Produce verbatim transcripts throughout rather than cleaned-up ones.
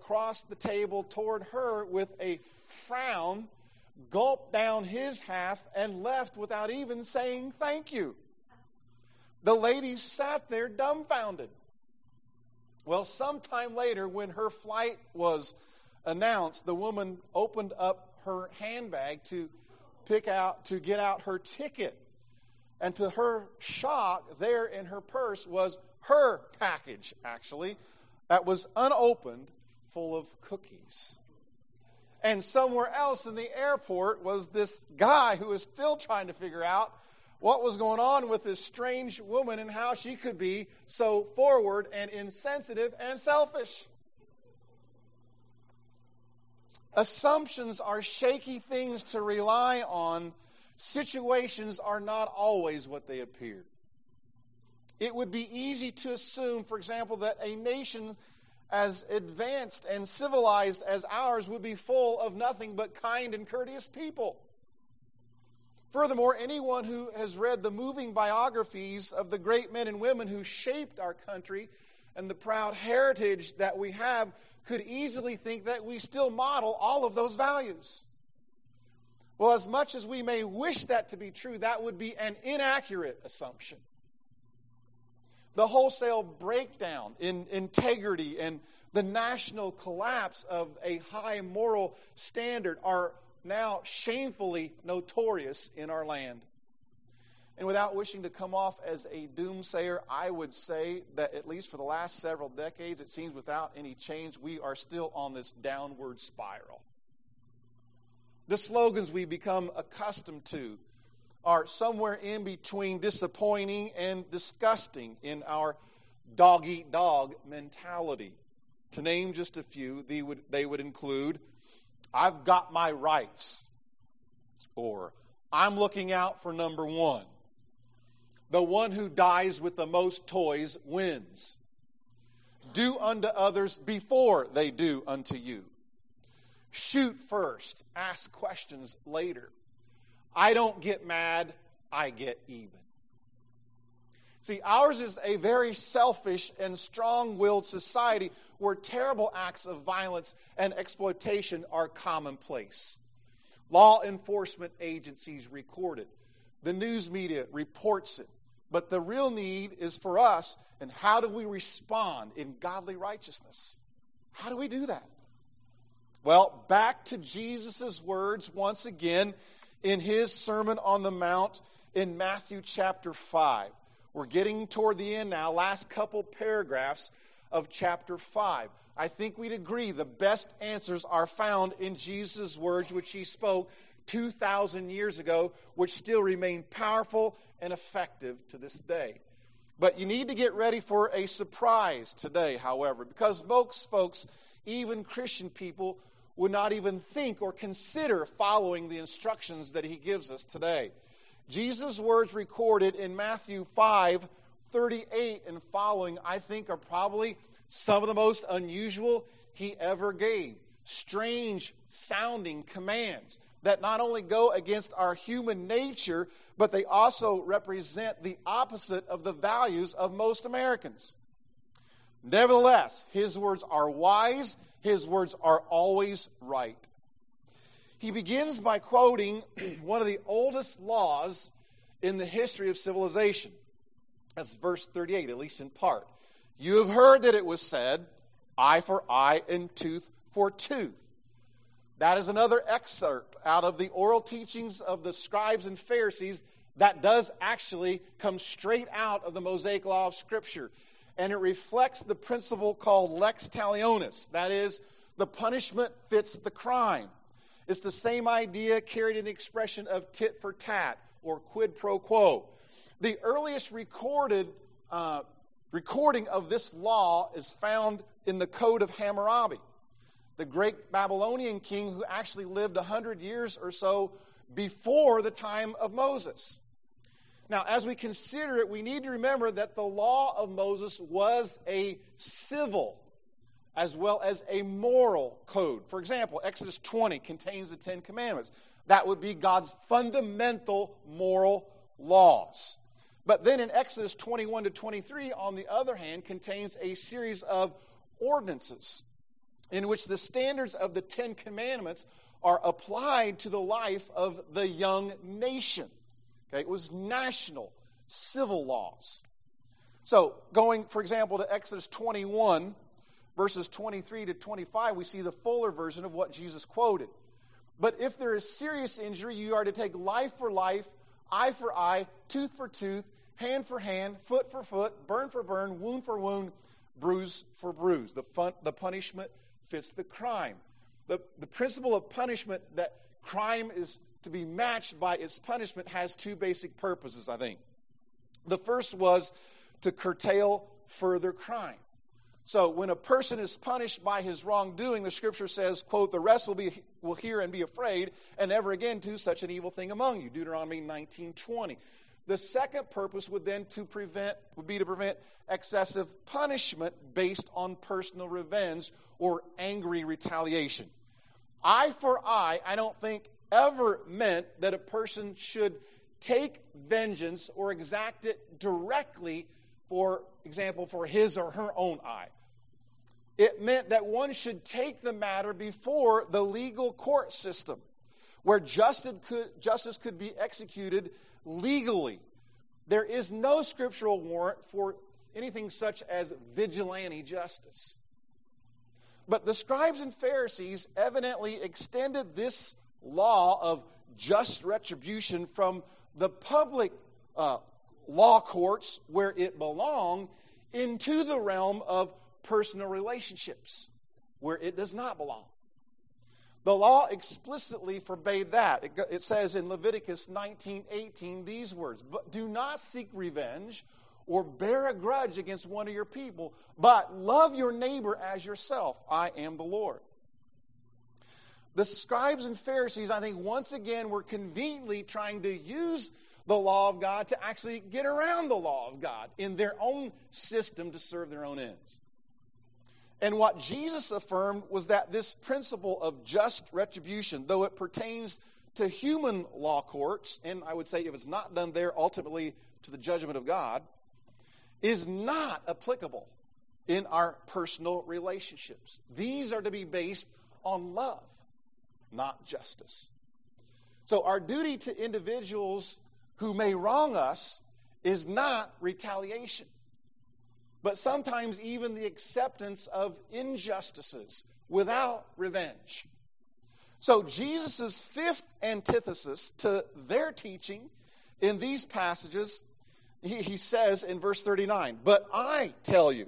across the table toward her with a frown, gulped down his half, and left without even saying thank you. The lady sat there dumbfounded. Well, sometime later, when her flight was announced, the woman opened up her handbag to pick out, to get out her ticket. And to her shock, there in her purse was her package, actually, that was unopened, full of cookies. And somewhere else in the airport was this guy who was still trying to figure out what was going on with this strange woman and how she could be so forward and insensitive and selfish. Assumptions are shaky things to rely on. Situations are not always what they appear. It would be easy to assume, for example, that a nation as advanced and civilized as ours would be full of nothing but kind and courteous people. Furthermore, anyone who has read the moving biographies of the great men and women who shaped our country and the proud heritage that we have could easily think that we still model all of those values. Well, as much as we may wish that to be true, that would be an inaccurate assumption. The wholesale breakdown in integrity and the national collapse of a high moral standard are now shamefully notorious in our land. And without wishing to come off as a doomsayer, I would say that at least for the last several decades, it seems without any change, we are still on this downward spiral. The slogans we become accustomed to are somewhere in between disappointing and disgusting in our dog-eat-dog mentality. To name just a few, they would, they would include, I've got my rights, or I'm looking out for number one. The one who dies with the most toys wins. Do unto others before they do unto you. Shoot first, ask questions later. I don't get mad, I get even. See, ours is a very selfish and strong-willed society where terrible acts of violence and exploitation are commonplace. Law enforcement agencies record it. The news media reports it. But the real need is for us, and how do we respond in godly righteousness? How do we do that? Well, back to Jesus' words once again in his Sermon on the Mount in Matthew chapter five. We're getting toward the end now, last couple paragraphs of chapter five. I think we'd agree the best answers are found in Jesus' words, which he spoke two thousand years ago, which still remain powerful and effective to this day. But you need to get ready for a surprise today, however, because most folks, even Christian people, would not even think or consider following the instructions that he gives us today. Jesus' words recorded in Matthew five thirty-eight and following, I think, are probably some of the most unusual he ever gave. Strange sounding commands that not only go against our human nature, but they also represent the opposite of the values of most Americans. Nevertheless, his words are wise. His words are always right. He begins by quoting one of the oldest laws in the history of civilization. That's verse thirty-eight, at least in part. You have heard that it was said, eye for eye and tooth for tooth. That is another excerpt out of the oral teachings of the scribes and Pharisees that does actually come straight out of the Mosaic law of Scripture. And it reflects the principle called lex talionis. That is, the punishment fits the crime. It's the same idea carried in the expression of tit for tat or quid pro quo. The earliest recorded uh, recording of this law is found in the Code of Hammurabi, the great Babylonian king who actually lived one hundred years or so before the time of Moses. Now, as we consider it, we need to remember that the law of Moses was a civil as well as a moral code. For example, Exodus twenty contains the Ten Commandments. That would be God's fundamental moral laws. But then in Exodus twenty-one to twenty-three, on the other hand, contains a series of ordinances. in which the standards of the Ten Commandments are applied to the life of the young nation. Okay, it was national civil laws. So, going, for example, to Exodus twenty-one, verses twenty-three to twenty-five, we see the fuller version of what Jesus quoted. But if there is serious injury, you are to take life for life, eye for eye, tooth for tooth, hand for hand, foot for foot, burn for burn, wound for wound, bruise for bruise. The, fun, the punishment fits the crime. The, the principle of punishment, that crime is to be matched by its punishment, has two basic purposes, I think. The first was to curtail further crime. So when a person is punished by his wrongdoing, the Scripture says, quote, the rest will be will hear and be afraid, and never again do such an evil thing among you. Deuteronomy nineteen twenty. The second purpose would then to prevent would be to prevent excessive punishment based on personal revenge or angry retaliation. Eye for eye, I don't think ever meant that a person should take vengeance or exact it directly, for example, for his or her own eye. It meant that one should take the matter before the legal court system, where justice could, justice could be executed legally. There is no scriptural warrant for anything such as vigilante justice. But the scribes and Pharisees evidently extended this law of just retribution from the public uh, law courts, where it belonged, into the realm of personal relationships, where it does not belong. The law explicitly forbade that. It, it says in Leviticus nineteen eighteen these words, "But do not seek revenge or bear a grudge against one of your people, but love your neighbor as yourself. I am the Lord." The scribes and Pharisees, I think, once again were conveniently trying to use the law of God to actually get around the law of God in their own system to serve their own ends. And what Jesus affirmed was that this principle of just retribution, though it pertains to human law courts, and I would say if it's not done there, ultimately to the judgment of God, is not applicable in our personal relationships. These are to be based on love, not justice. So our duty to individuals who may wrong us is not retaliation, but sometimes even the acceptance of injustices without revenge. So Jesus' fifth antithesis to their teaching in these passages, he, he says in verse thirty-nine, "But I tell you,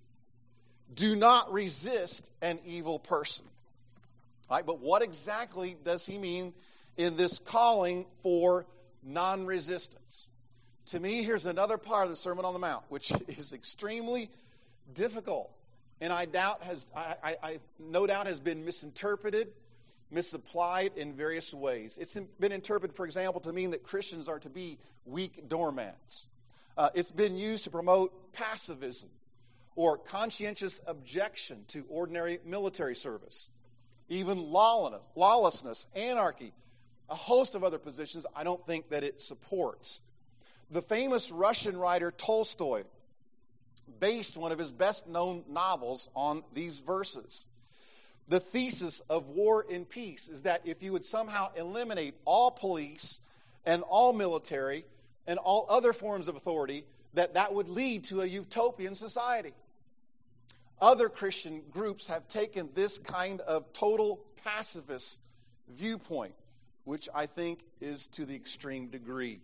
do not resist an evil person." All right, but what exactly does he mean in this calling for non-resistance? To me, here's another part of the Sermon on the Mount, which is extremely difficult, and I doubt has, I, I, I no doubt has been misinterpreted, misapplied in various ways. It's been interpreted, for example, to mean that Christians are to be weak doormats. Uh, it's been used to promote pacifism or conscientious objection to ordinary military service, even lawlessness, lawlessness, anarchy, a host of other positions I don't think that it supports. The famous Russian writer Tolstoy based one of his best-known novels on these verses. The thesis of War and Peace is that if you would somehow eliminate all police and all military and all other forms of authority, that that would lead to a utopian society. Other Christian groups have taken this kind of total pacifist viewpoint, which I think is to the extreme degree.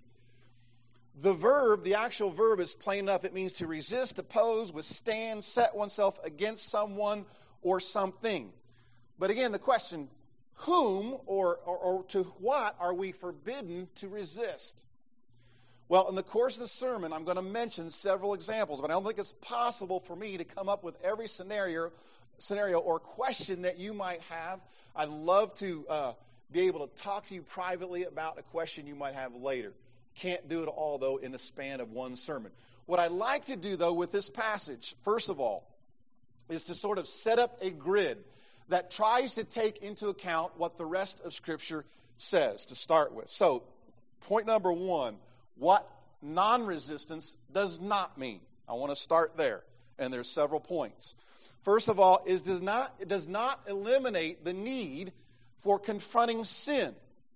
The verb, the actual verb is plain enough. It means to resist, oppose, withstand, set oneself against someone or something. But again, the question, whom or, or, or to what are we forbidden to resist? Well, in the course of the sermon, I'm going to mention several examples, but I don't think it's possible for me to come up with every scenario, scenario or question that you might have. I'd love to uh, be able to talk to you privately about a question you might have later. Can't do it all, though, in the span of one sermon. What I'd like to do, though, with this passage, first of all, is to sort of set up a grid that tries to take into account what the rest of Scripture says to start with. So, point number one, what non-resistance does not mean. I want to start there, and there's several points. First of all, is does not, it does not eliminate the need for confronting sin.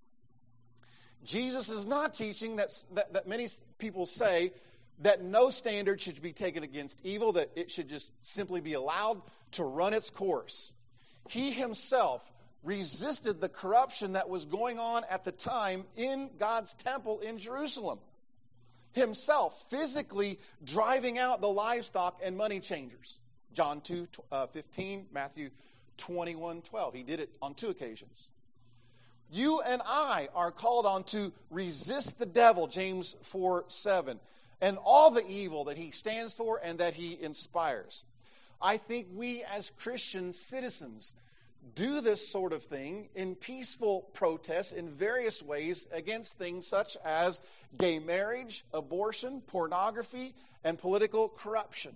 Jesus is not teaching that, that, that many people say that no standard should be taken against evil, that it should just simply be allowed to run its course. He himself resisted the corruption that was going on at the time in God's temple in Jerusalem. Himself physically driving out the livestock and money changers. John two fifteen, Matthew twenty-one twelve. He did it on two occasions. You and I are called on to resist the devil, James four seven, and all the evil that he stands for and that he inspires. I think we as Christian citizens do this sort of thing in peaceful protests in various ways against things such as gay marriage, abortion, pornography, and political corruption.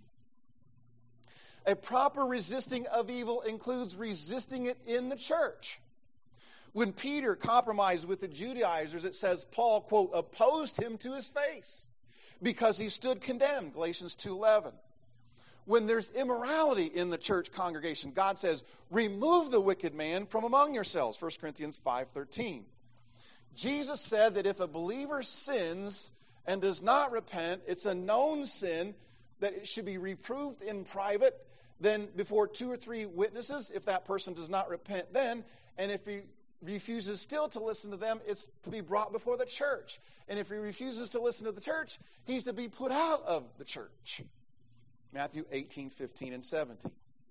A proper resisting of evil includes resisting it in the church. When Peter compromised with the Judaizers, it says Paul, quote, opposed him to his face because he stood condemned, Galatians two eleven. When there's immorality in the church congregation, God says, remove the wicked man from among yourselves, First Corinthians five thirteen. Jesus said that if a believer sins and does not repent, it's a known sin, that it should be reproved in private, then before two or three witnesses, if that person does not repent then, and if he refuses still to listen to them, it's to be brought before the church. And if he refuses to listen to the church, he's to be put out of the church. Matthew eighteen, fifteen, and seventeen.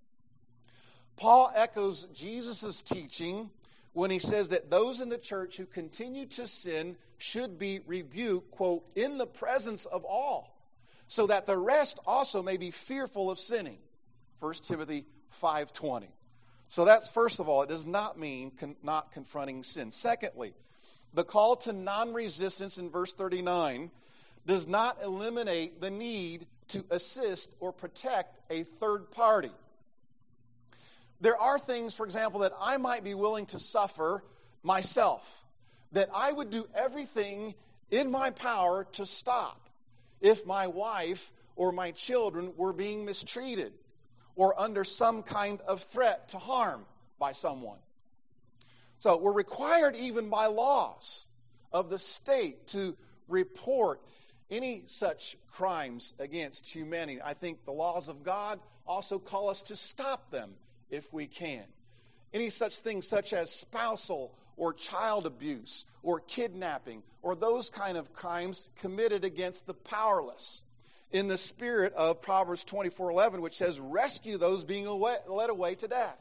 Paul echoes Jesus' teaching when he says that those in the church who continue to sin should be rebuked, quote, in the presence of all, so that the rest also may be fearful of sinning. First Timothy five twenty. So that's, first of all, it does not mean con- not confronting sin. Secondly, the call to non-resistance in verse thirty-nine does not eliminate the need to assist or protect a third party. There are things, for example, that I might be willing to suffer myself, that I would do everything in my power to stop if my wife or my children were being mistreated or under some kind of threat to harm by someone. So we're required even by laws of the state to report any such crimes against humanity. I think the laws of God also call us to stop them if we can. Any such things such as spousal or child abuse or kidnapping or those kind of crimes committed against the powerless, in the spirit of Proverbs twenty-four eleven, which says, rescue those being away, led away to death.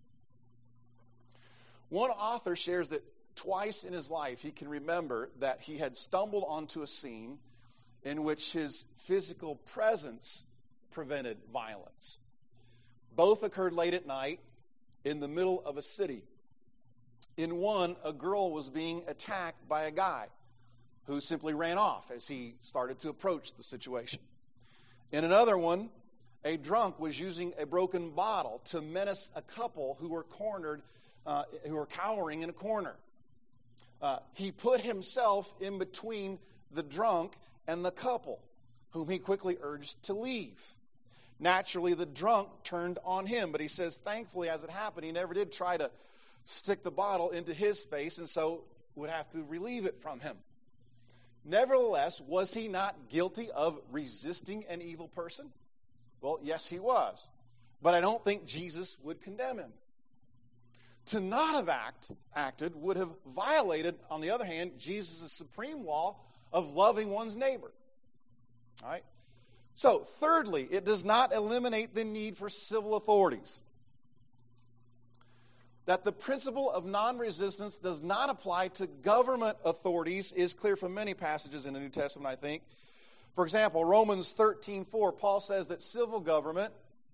One author shares that twice in his life he can remember that he had stumbled onto a scene in which his physical presence prevented violence. Both occurred late at night in the middle of a city. In one, a girl was being attacked by a guy who simply ran off as he started to approach the situation. In another one, a drunk was using a broken bottle to menace a couple who were cornered, uh, who were cowering in a corner. Uh, he put himself in between the drunk and the couple, whom he quickly urged to leave. Naturally, the drunk turned on him, but he says, thankfully, as it happened, he never did try to stick the bottle into his face, and so would have to relieve it from him. Nevertheless, was he not guilty of resisting an evil person? Well, yes, he was. But I don't think Jesus would condemn him. To not have act, acted would have violated, on the other hand, Jesus' supreme law of loving one's neighbor. All right? So, thirdly, it does not eliminate the need for civil authorities. That the principle of non-resistance does not apply to government authorities is clear from many passages in the New Testament, I think. For example, Romans thirteen four, Paul says that civil government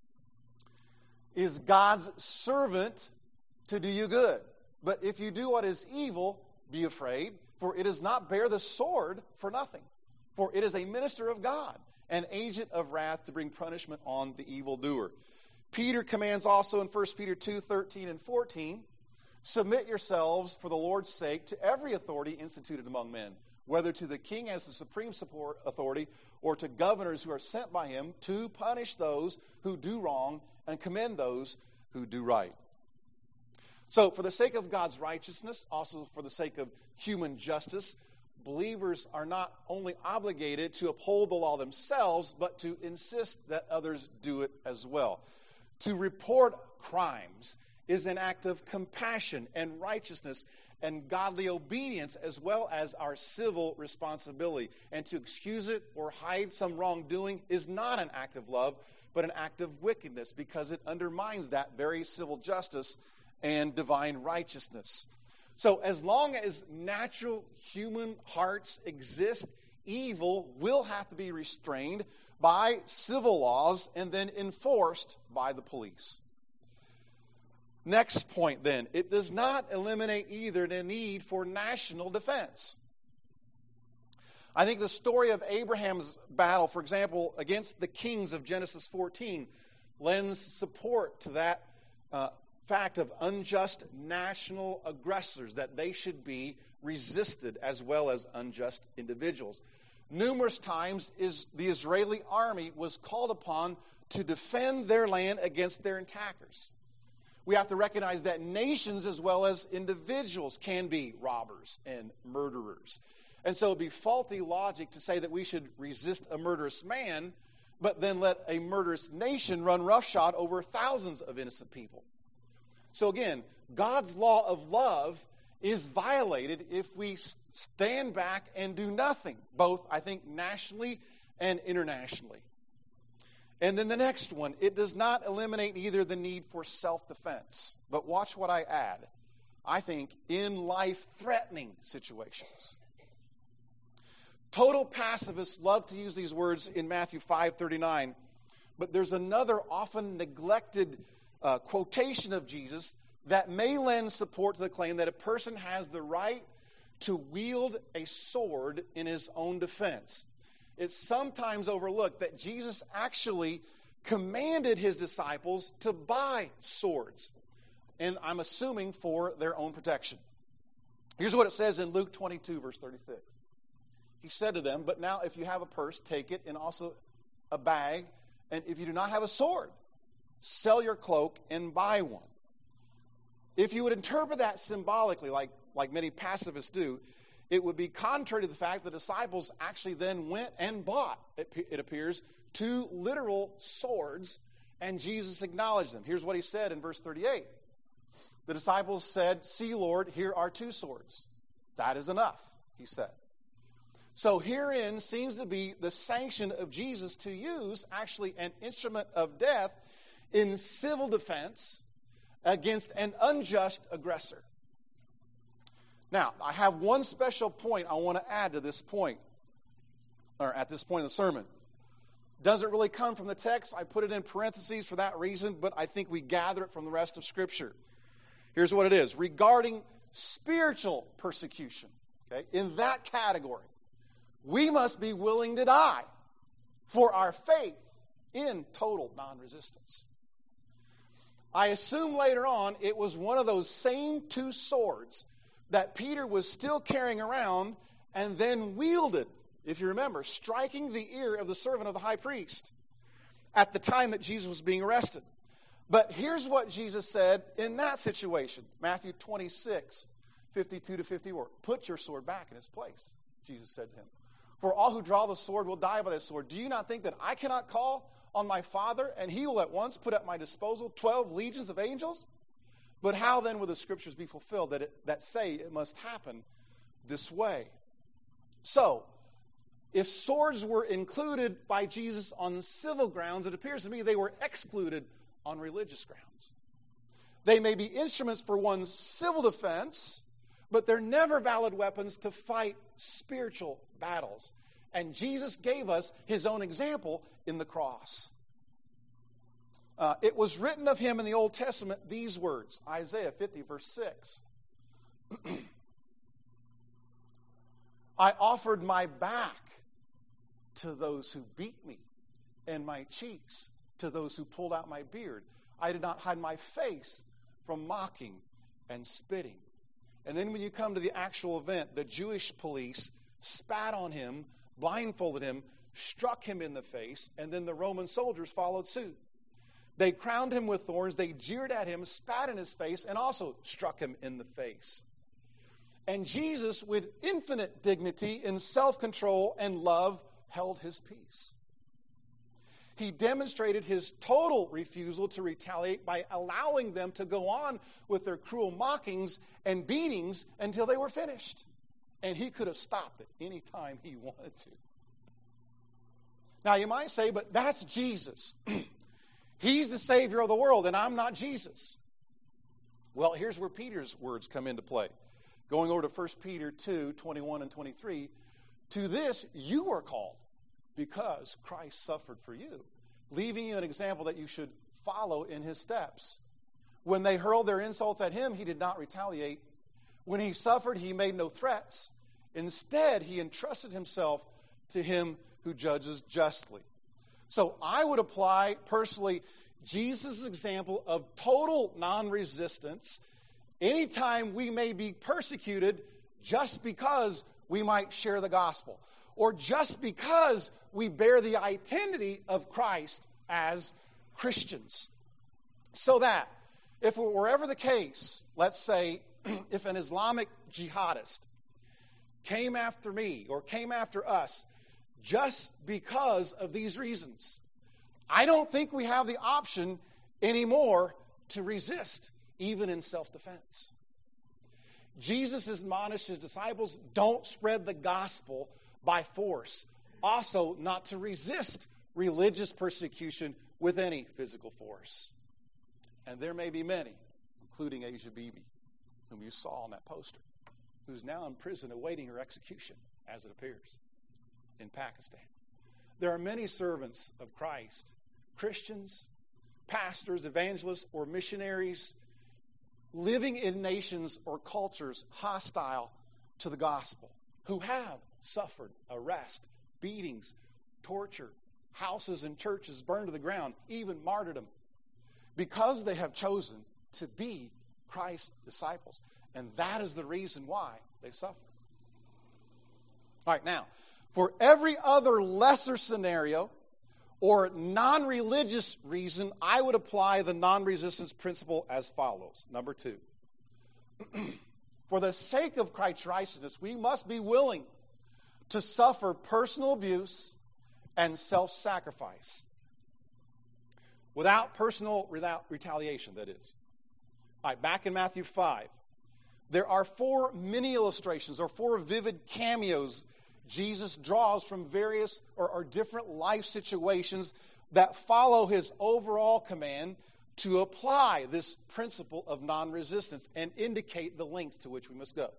is God's servant to do you good. But if you do what is evil, be afraid, for it does not bear the sword for nothing. For it is a minister of God, an agent of wrath to bring punishment on the evildoer. Peter commands also in First Peter two thirteen and fourteen, submit yourselves for the Lord's sake to every authority instituted among men, whether to the king as the supreme support authority or to governors who are sent by him to punish those who do wrong and commend those who do right. So, for the sake of God's righteousness, also for the sake of human justice, believers are not only obligated to uphold the law themselves, but to insist that others do it as well. To report crimes is an act of compassion and righteousness and godly obedience, as well as our civil responsibility. And to excuse it or hide some wrongdoing is not an act of love, but an act of wickedness, because it undermines that very civil justice and divine righteousness. So as long as natural human hearts exist, evil will have to be restrained by civil laws and then enforced by the police. Next point then, it does not eliminate either the need for national defense. I think the story of Abraham's battle, for example, against the kings of Genesis fourteen, lends support to that uh, fact of unjust national aggressors, that they should be resisted as well as unjust individuals. Numerous times is the Israeli army was called upon to defend their land against their attackers. We have to recognize that nations as well as individuals can be robbers and murderers. And so it would be faulty logic to say that we should resist a murderous man, but then let a murderous nation run roughshod over thousands of innocent people. So again, God's law of love is violated if we stand back and do nothing, both, I think, nationally and internationally. And then the next one, it does not eliminate either the need for self-defense. But watch what I add. I think in life-threatening situations. Total pacifists love to use these words in Matthew five thirty-nine, but there's another often neglected uh, quotation of Jesus that may lend support to the claim that a person has the right to wield a sword in his own defense. It's sometimes overlooked that Jesus actually commanded his disciples to buy swords, and I'm assuming for their own protection. Here's what it says in Luke twenty-two, verse thirty-six. He said to them, "But now if you have a purse, take it, and also a bag, and if you do not have a sword, sell your cloak and buy one." If you would interpret that symbolically, like, like many pacifists do, it would be contrary to the fact the disciples actually then went and bought, it, it appears, two literal swords, and Jesus acknowledged them. Here's what he said in verse thirty-eight. The disciples said, "See, Lord, here are two swords." That is enough, he said. So herein seems to be the sanction of Jesus to use actually an instrument of death in civil defense against an unjust aggressor. Now, I have one special point I want to add to this point, or at this point in the sermon. Doesn't really come from the text. I put it in parentheses for that reason, but I think we gather it from the rest of Scripture. Here's what it is. Regarding spiritual persecution, okay, in that category, we must be willing to die for our faith in total non-resistance. I assume later on it was one of those same two swords that Peter was still carrying around and then wielded, if you remember, striking the ear of the servant of the high priest at the time that Jesus was being arrested. But here's what Jesus said in that situation. Matthew twenty-six, fifty-two to fifty-four. "Put your sword back in its place," Jesus said to him. "For all who draw the sword will die by the sword. Do you not think that I cannot call on my Father, and he will at once put at my disposal twelve legions of angels? But how then will the Scriptures be fulfilled that, it, that say it must happen this way?" So, if swords were included by Jesus on civil grounds, it appears to me they were excluded on religious grounds. They may be instruments for one's civil defense, but they're never valid weapons to fight spiritual battles. And Jesus gave us his own example in the cross. Uh, it was written of him in the Old Testament these words, Isaiah fifty, verse six. "I offered my back to those who beat me, and my cheeks to those who pulled out my beard. I did not hide my face from mocking and spitting." And then when you come to the actual event, the Jewish police spat on him, blindfolded him, struck him in the face, and then the Roman soldiers followed suit. They crowned him with thorns, they jeered at him, spat in his face, and also struck him in the face. And Jesus, with infinite dignity and self-control and love, held his peace. He demonstrated his total refusal to retaliate by allowing them to go on with their cruel mockings and beatings until they were finished. And he could have stopped it any time he wanted to. Now you might say, but that's Jesus. He's the Savior of the world, and I'm not Jesus. Well, here's where Peter's words come into play. Going over to First Peter two, twenty-one and twenty-three, to this you were called, because Christ suffered for you, leaving you an example that you should follow in his steps. When they hurled their insults at him, he did not retaliate. When he suffered, he made no threats. Instead, he entrusted himself to him who judges justly. So I would apply, personally, Jesus' example of total non-resistance anytime we may be persecuted just because we might share the gospel, or just because we bear the identity of Christ as Christians. So that, if it were ever the case, let's say, if an Islamic jihadist came after me or came after us just because of these reasons, I don't think we have the option anymore to resist, even in self-defense. Jesus admonished his disciples, don't spread the gospel by force. Also, not to resist religious persecution with any physical force. And there may be many, including Asia Bibi, whom you saw on that poster, who's now in prison awaiting her execution, as it appears, in Pakistan. There are many servants of Christ, Christians, pastors, evangelists, or missionaries, living in nations or cultures hostile to the gospel, who have suffered arrest, beatings, torture, houses and churches burned to the ground, even martyrdom, because they have chosen to be Christ's disciples. And that is the reason why they suffer. All right, now, for every other lesser scenario or non-religious reason, I would apply the non-resistance principle as follows. Number two, for the sake of Christ's righteousness, we must be willing to suffer personal abuse and self-sacrifice. Without personal without retaliation, that is. All right, back in Matthew five, there are four mini illustrations or four vivid cameos Jesus draws from various or, or different life situations that follow his overall command to apply this principle of non-resistance and indicate the lengths to which we must go.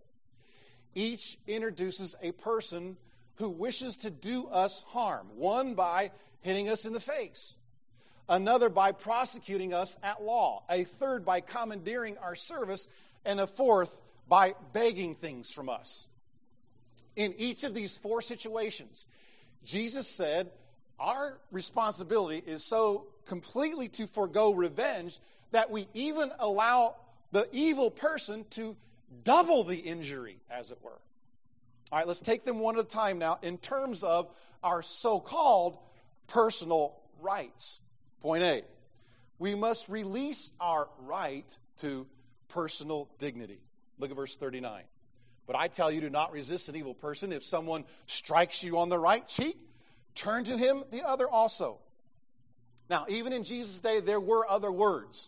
Each introduces a person who wishes to do us harm, one by hitting us in the face, another by prosecuting us at law, a third by commandeering our service, and a fourth by begging things from us. In each of these four situations, Jesus said our responsibility is so completely to forego revenge that we even allow the evil person to double the injury, as it were. All right, let's take them one at a time now in terms of our so-called personal rights. Point A, we must release our right to personal dignity. Look at verse thirty-nine. But I tell you, do not resist an evil person. If someone strikes you on the right cheek, turn to him the other also. Now, even in Jesus' day, there were other words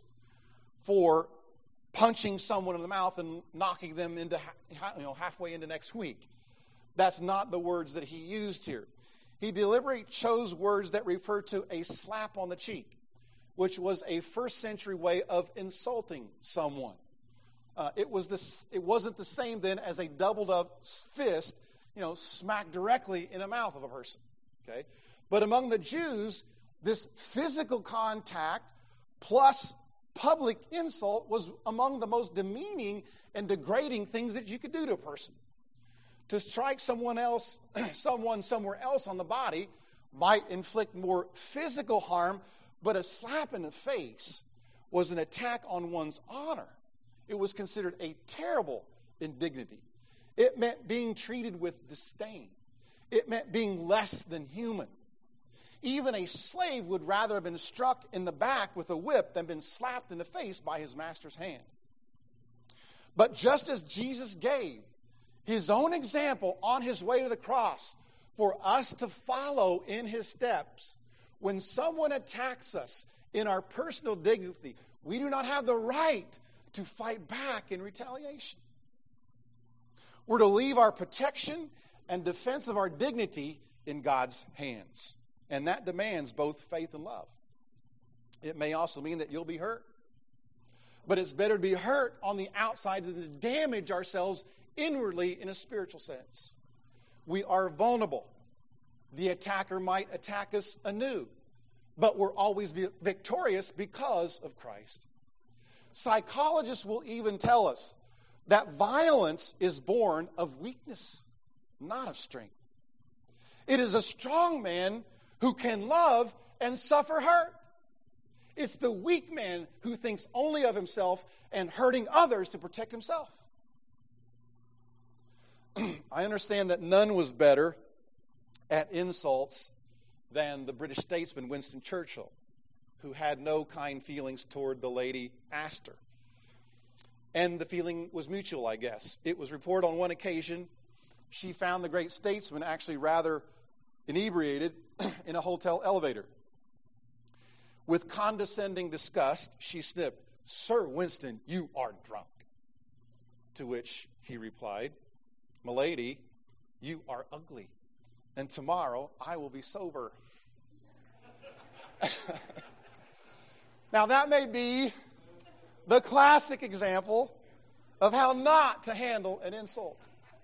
for punching someone in the mouth and knocking them into, you know, halfway into next week. That's not the words that he used here. He deliberately chose words that refer to a slap on the cheek, which was a first century way of insulting someone. Uh, it was this. It wasn't the same then as a doubled up fist, you know, smacked directly in the mouth of a person. Okay, but among the Jews, this physical contact plus public insult was among the most demeaning and degrading things that you could do to a person. To strike someone else, someone somewhere else on the body might inflict more physical harm, but a slap in the face was an attack on one's honor. It was considered a terrible indignity. It meant being treated with disdain. It meant being less than human. Even a slave would rather have been struck in the back with a whip than been slapped in the face by his master's hand. But just as Jesus gave his own example on his way to the cross for us to follow in his steps, when someone attacks us in our personal dignity, we do not have the right to fight back in retaliation. We're to leave our protection and defense of our dignity in God's hands. And that demands both faith and love. It may also mean that you'll be hurt. But it's better to be hurt on the outside than to damage ourselves inwardly in a spiritual sense. We are vulnerable. The attacker might attack us anew, but we're always be victorious because of Christ. Psychologists will even tell us that violence is born of weakness, not of strength. It is a strong man who can love and suffer hurt. It's the weak man who thinks only of himself and hurting others to protect himself. I understand that none was better at insults than the British statesman Winston Churchill, who had no kind feelings toward the lady Astor. And the feeling was mutual, I guess. It was reported on one occasion she found the great statesman actually rather inebriated in a hotel elevator. With condescending disgust, she sniffed, "Sir Winston, you are drunk." To which he replied, "Milady, you are ugly, and tomorrow I will be sober." Now that may be the classic example of how not to handle an insult.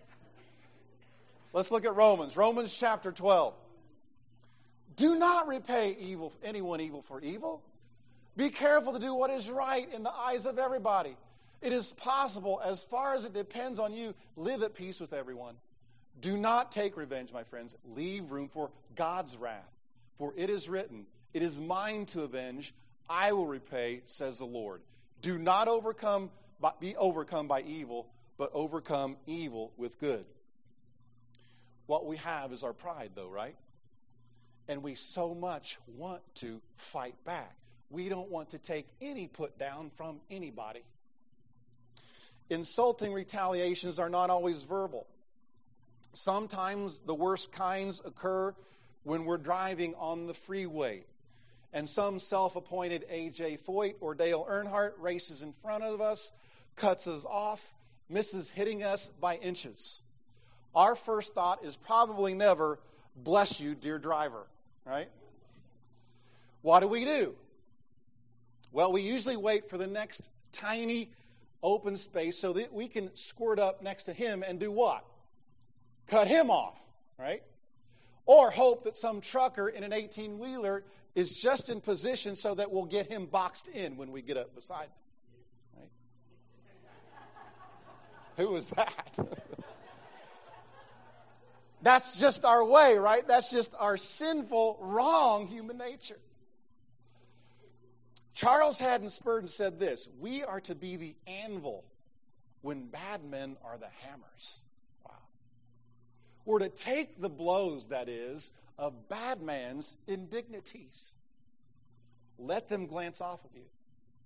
Let's look at Romans. Romans chapter twelve. Do not repay evil, anyone evil for evil. Be careful to do what is right in the eyes of everybody. It is possible, as far as it depends on you, live at peace with everyone. Do not take revenge, my friends. Leave room for God's wrath. For it is written, "It is mine to avenge. I will repay, says the Lord." Do not overcome, be overcome by evil, but overcome evil with good. What we have is our pride, though, right? And we so much want to fight back. We don't want to take any put down from anybody. Insulting retaliations are not always verbal. Sometimes the worst kinds occur when we're driving on the freeway, and some self-appointed A J Foyt or Dale Earnhardt races in front of us, cuts us off, misses hitting us by inches. Our first thought is probably never, "Bless you, dear driver," right? What do we do? Well, we usually wait for the next tiny open space so that we can squirt up next to him and do what? Cut him off, right? Or hope that some trucker in an eighteen-wheeler is just in position so that we'll get him boxed in when we get up beside him, right? Who was that? That's just our way, right? That's just our sinful, wrong human nature. Charles Haddon Spurgeon said this: "We are to be the anvil when bad men are the hammers." Wow. We're to take the blows, that is, of bad man's indignities. Let them glance off of you.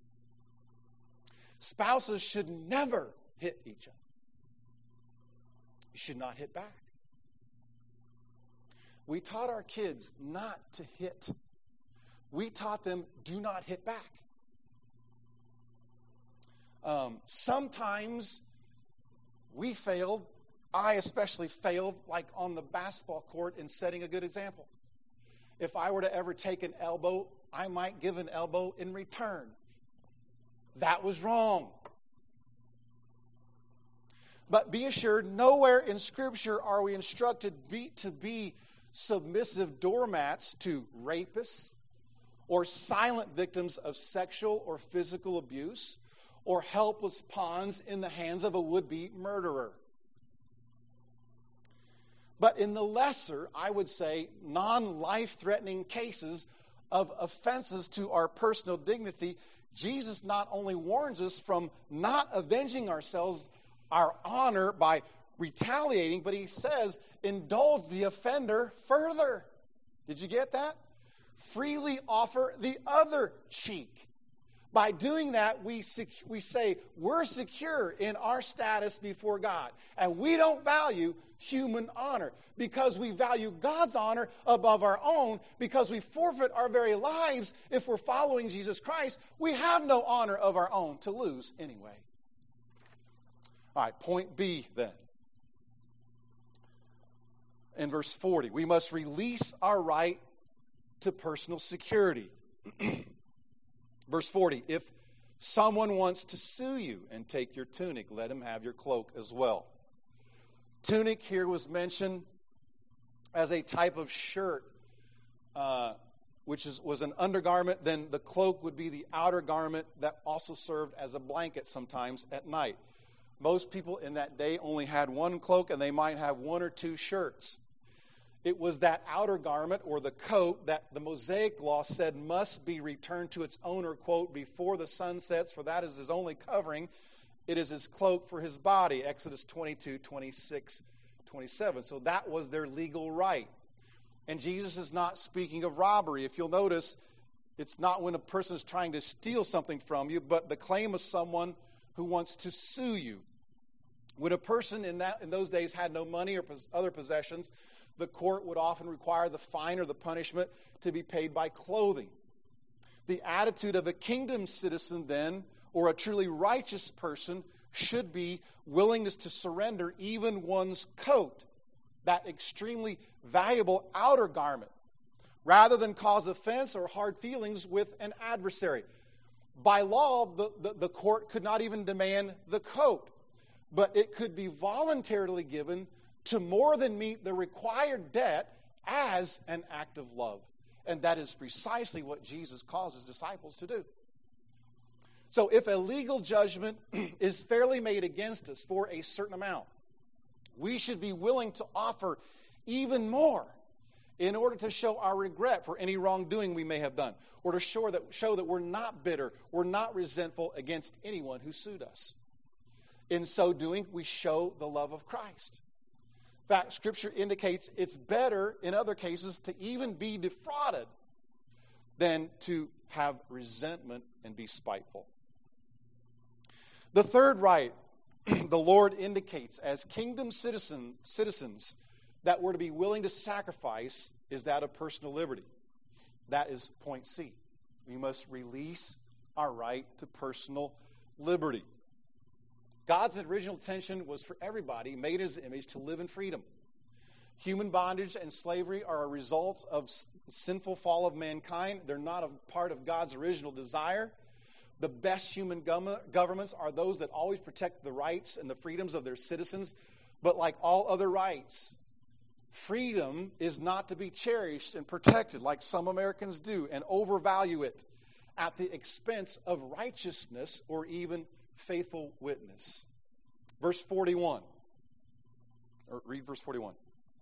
Spouses should never hit each other. You should not hit back. We taught our kids not to hit. We taught them, do not hit back. Um, sometimes we failed. I especially failed, like on the basketball court, in setting a good example. If I were to ever take an elbow, I might give an elbow in return. That was wrong. But be assured, nowhere in Scripture are we instructed be, to be submissive doormats to rapists or silent victims of sexual or physical abuse or helpless pawns in the hands of a would-be murderer. But in the lesser, I would say, non-life-threatening cases of offenses to our personal dignity, Jesus not only warns us from not avenging ourselves, our honor, by retaliating, but he says, indulge the offender further. Did you get that? freely offer the other cheek. By doing that, we sec- we say we're secure in our status before God. And we don't value human honor because we value God's honor above our own, because we forfeit our very lives if we're following Jesus Christ. We have no honor of our own to lose anyway. All right, point B then. In verse forty, we must release our right to personal security. Verse forty, if someone wants to sue you and take your tunic, let him have your cloak as well. Tunic here was mentioned as a type of shirt, uh, which is, was an undergarment. Then the cloak would be the outer garment that also served as a blanket sometimes at night. Most people in that day only had one cloak, and they might have one or two shirts. It was that outer garment or the coat that the Mosaic law said must be returned to its owner, quote, before the sun sets, for that is his only covering. It is his cloak for his body, Exodus twenty-two, twenty-six, twenty-seven. So that was their legal right. And Jesus is not speaking of robbery. If you'll notice, it's not when a person is trying to steal something from you, but the claim of someone who wants to sue you. When a person in that in those days had no money or pos- other possessions, the court would often require the fine or the punishment to be paid by clothing. The attitude of a kingdom citizen then, or a truly righteous person, should be willingness to surrender even one's coat, that extremely valuable outer garment, rather than cause offense or hard feelings with an adversary. By law, the, the, the court could not even demand the coat, but it could be voluntarily given to more than meet the required debt as an act of love. And that is precisely what Jesus calls his disciples to do. So if a legal judgment is fairly made against us for a certain amount, we should be willing to offer even more in order to show our regret for any wrongdoing we may have done, or to show that, show that we're not bitter, we're not resentful against anyone who sued us. In so doing, we show the love of Christ. In fact, Scripture indicates it's better, in other cases, to even be defrauded than to have resentment and be spiteful. The third right the Lord indicates as kingdom citizen, citizens that we're to be willing to sacrifice is that of personal liberty. That is point C. We must release our right to personal liberty. God's original intention was for everybody made in his image to live in freedom. Human bondage and slavery are a result of sinful fall of mankind. They're not a part of God's original desire. The best human governments are those that always protect the rights and the freedoms of their citizens. But like all other rights, freedom is not to be cherished and protected like some Americans do and overvalue it at the expense of righteousness or even faithful witness. Verse forty-one. Or read verse forty-one.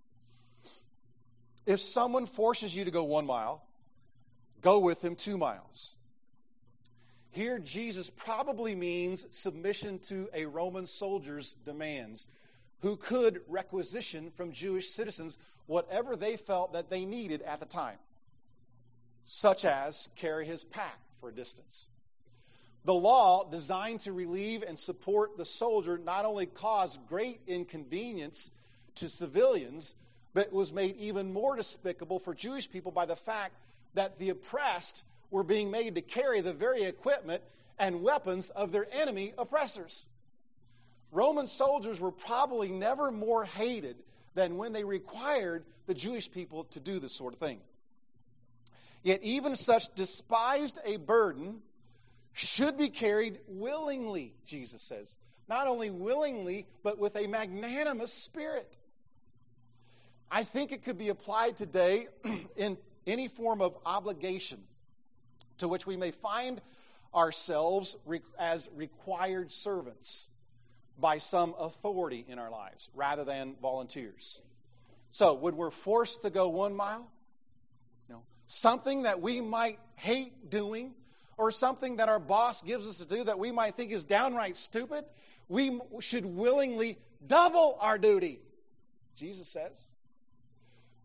If someone forces you to go one mile, go with him two miles. Here, Jesus probably means submission to a Roman soldier's demands, who could requisition from Jewish citizens whatever they felt that they needed at the time, such as carry his pack for a distance. The law, designed to relieve and support the soldier, not only caused great inconvenience to civilians, but was made even more despicable for Jewish people by the fact that the oppressed were being made to carry the very equipment and weapons of their enemy oppressors. Roman soldiers were probably never more hated than when they required the Jewish people to do this sort of thing. Yet even such despised a burden should be carried willingly, Jesus says. Not only willingly, but with a magnanimous spirit. I think it could be applied today in any form of obligation to which we may find ourselves as required servants by some authority in our lives rather than volunteers. So, when we're forced to go one mile, you know, something that we might hate doing, or something that our boss gives us to do that we might think is downright stupid, we should willingly double our duty, Jesus says.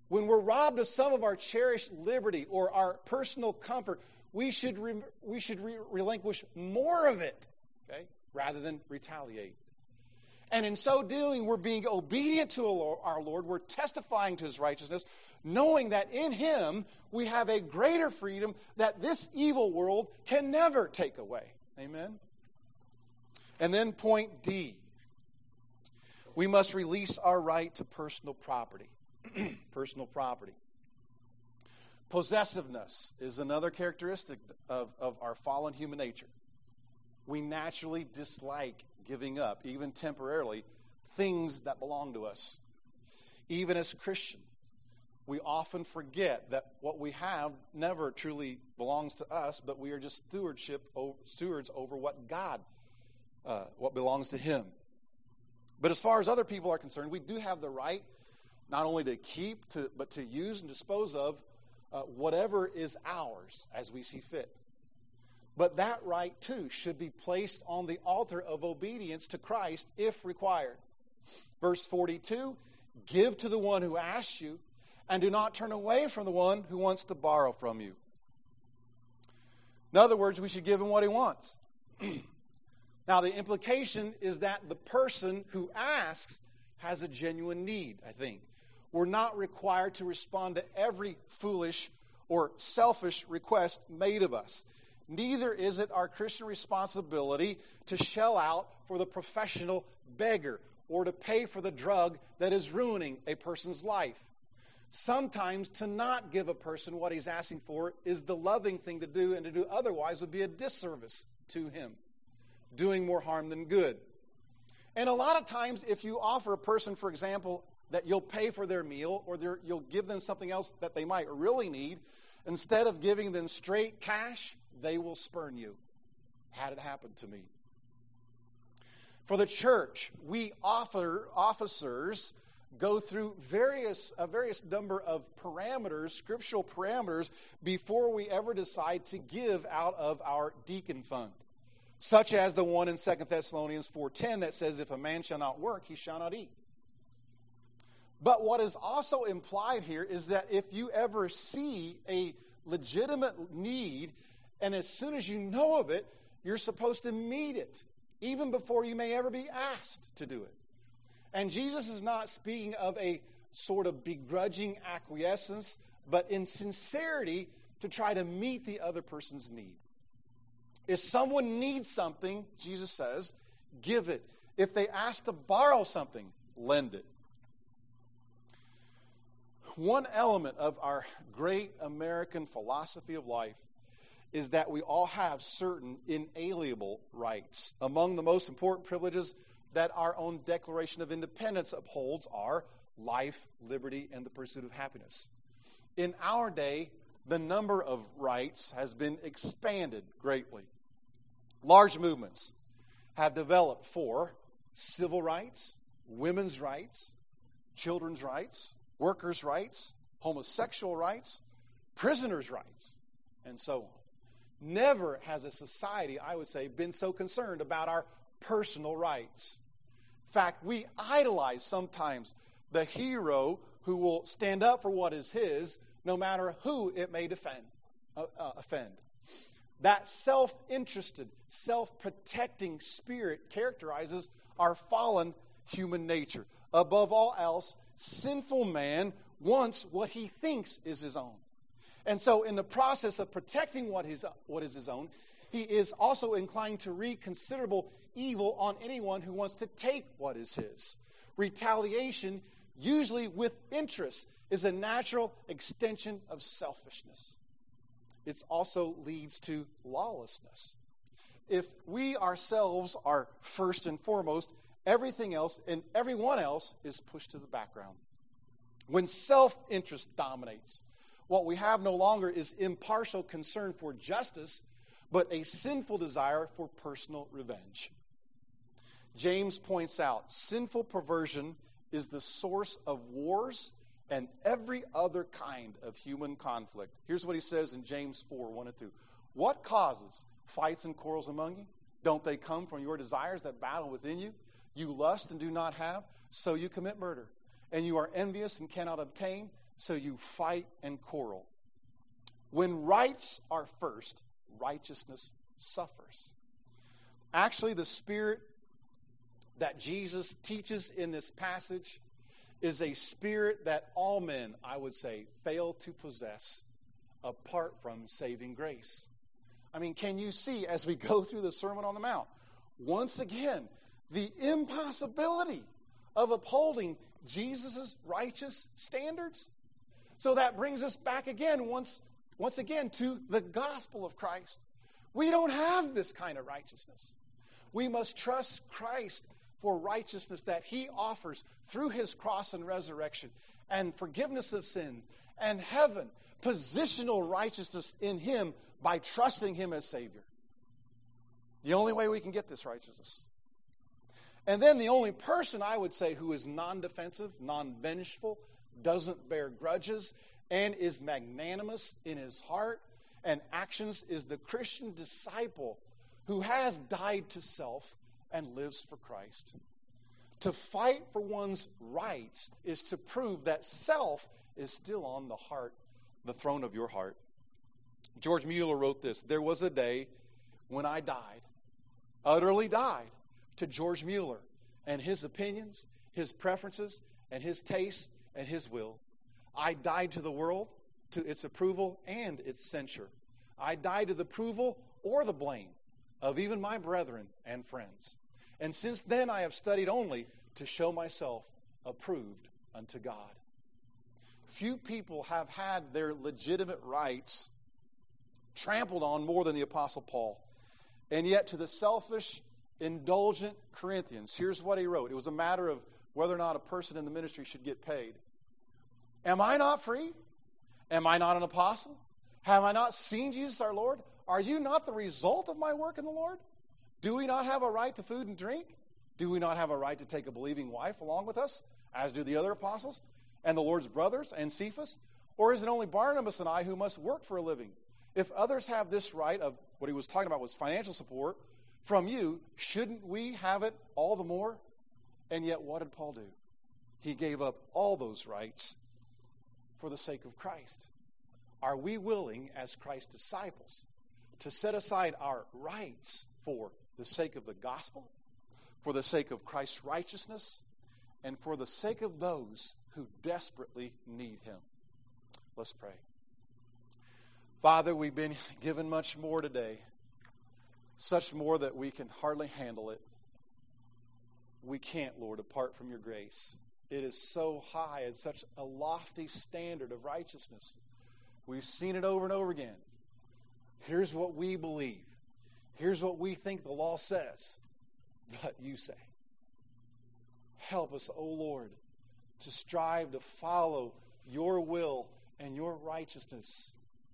When we're robbed of some of our cherished liberty or our personal comfort, we should re- we should re- relinquish more of it, okay, rather than retaliate. And in so doing, we're being obedient to our Lord. We're testifying to His righteousness, knowing that in Him we have a greater freedom that this evil world can never take away. Amen? And then point D. We must release our right to personal property. Personal property. Possessiveness is another characteristic of, of our fallen human nature. We naturally dislike giving up, even temporarily, things that belong to us. Even as Christians, we often forget that what we have never truly belongs to us, but we are just stewardship stewards over what God, uh, what belongs to Him. But as far as other people are concerned, we do have the right not only to keep, to, but to use and dispose of uh, whatever is ours as we see fit. But that right, too, should be placed on the altar of obedience to Christ if required. Verse forty-two, give to the one who asks you, and do not turn away from the one who wants to borrow from you. In other words, we should give him what he wants. Now, the implication is that the person who asks has a genuine need, I think. We're not required to respond to every foolish or selfish request made of us. Neither is it our Christian responsibility to shell out for the professional beggar or to pay for the drug that is ruining a person's life. Sometimes to not give a person what he's asking for is the loving thing to do, and to do otherwise would be a disservice to him, doing more harm than good. And a lot of times if you offer a person, for example, that you'll pay for their meal or their, you'll give them something else that they might really need, instead of giving them straight cash, they will spurn you. Had it happen to me. For the church, we offer officers go through various a various number of parameters, scriptural parameters, before we ever decide to give out of our deacon fund, such as the one in Second Thessalonians four ten that says, if a man shall not work, he shall not eat. But what is also implied here is that if you ever see a legitimate need, and as soon as you know of it, you're supposed to meet it, even before you may ever be asked to do it. And Jesus is not speaking of a sort of begrudging acquiescence, but in sincerity to try to meet the other person's need. If someone needs something, Jesus says, give it. If they ask to borrow something, lend it. One element of our great American philosophy of life is that we all have certain inalienable rights. Among the most important privileges that our own Declaration of Independence upholds are life, liberty, and the pursuit of happiness. In our day, the number of rights has been expanded greatly. Large movements have developed for civil rights, women's rights, children's rights, workers' rights, homosexual rights, prisoners' rights, and so on. Never has a society, I would say, been so concerned about our personal rights. In fact, we idolize sometimes the hero who will stand up for what is his, no matter who it may defend, uh, uh, offend. That self-interested, self-protecting spirit characterizes our fallen human nature. Above all else, sinful man wants what he thinks is his own. And so in the process of protecting what is, what is his own, he is also inclined to wreak considerable evil on anyone who wants to take what is his. Retaliation, usually with interest, is a natural extension of selfishness. It also leads to lawlessness. If we ourselves are first and foremost, everything else and everyone else is pushed to the background. When self-interest dominates, what we have no longer is impartial concern for justice, but a sinful desire for personal revenge. James points out, sinful perversion is the source of wars and every other kind of human conflict. Here's what he says in James four, one and two. What causes fights and quarrels among you? Don't they come from your desires that battle within you? You lust and do not have, so you commit murder. And you are envious and cannot obtain. so you fight and quarrel. When rights are first, righteousness suffers. Actually, the spirit that Jesus teaches in this passage is a spirit that all men, I would say, fail to possess apart from saving grace. I mean, can you see as we go through the Sermon on the Mount, once again, the impossibility of upholding Jesus' righteous standards? So that brings us back again, once, once again, to the gospel of Christ. We don't have this kind of righteousness. We must trust Christ for righteousness that he offers through his cross and resurrection, and forgiveness of sin, and heaven, positional righteousness in him by trusting him as Savior. The only way we can get this righteousness. And then the only person, I would say, who is non-defensive, non-vengeful, doesn't bear grudges, and is magnanimous in his heart and actions is the Christian disciple who has died to self and lives for Christ. To fight for one's rights is to prove that self is still on the heart, the throne of your heart. George Mueller wrote this: "There was a day when I died, utterly died, to George Mueller and his opinions, his preferences, and his tastes, and his will. I died to the world, to its approval and its censure. I died to the approval or the blame of even my brethren and friends. And since then I have studied only to show myself approved unto God." Few people have had their legitimate rights trampled on more than the Apostle Paul. And yet to the selfish, indulgent Corinthians, here's what he wrote. It was a matter of whether or not a person in the ministry should get paid. "Am I not free? Am I not an apostle? Have I not seen Jesus our Lord? Are you not the result of my work in the Lord? Do we not have a right to food and drink? Do we not have a right to take a believing wife along with us, as do the other apostles, and the Lord's brothers, and Cephas? Or is it only Barnabas and I who must work for a living? If others have this right," of what he was talking about was financial support, "from you, shouldn't we have it all the more?" And yet what did Paul do? He gave up all those rights for the sake of Christ. Are we willing, as Christ's disciples, to set aside our rights for the sake of the gospel, for the sake of Christ's righteousness, and for the sake of those who desperately need him? Let's pray. Father, we've been given much more today, such more that we can hardly handle it. We can't, Lord, apart from your grace. It is so high, it's such a lofty standard of righteousness. We've seen it over and over again. Here's what we believe. Here's what we think the law says. But you say. Help us, O Lord, to strive to follow your will and your righteousness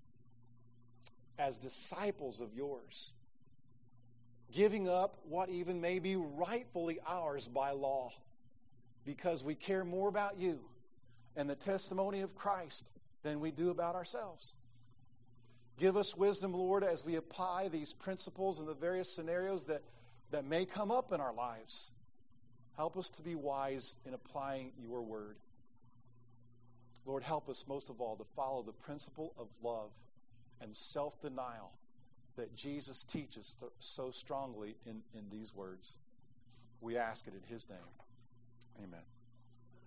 as disciples of yours, giving up what even may be rightfully ours by law, because we care more about you and the testimony of Christ than we do about ourselves. Give us wisdom, Lord, as we apply these principles in the various scenarios that, that may come up in our lives. Help us to be wise in applying your word. Lord, help us most of all to follow the principle of love and self-denial that Jesus teaches so strongly in, in these words. We ask it in his name. Amen.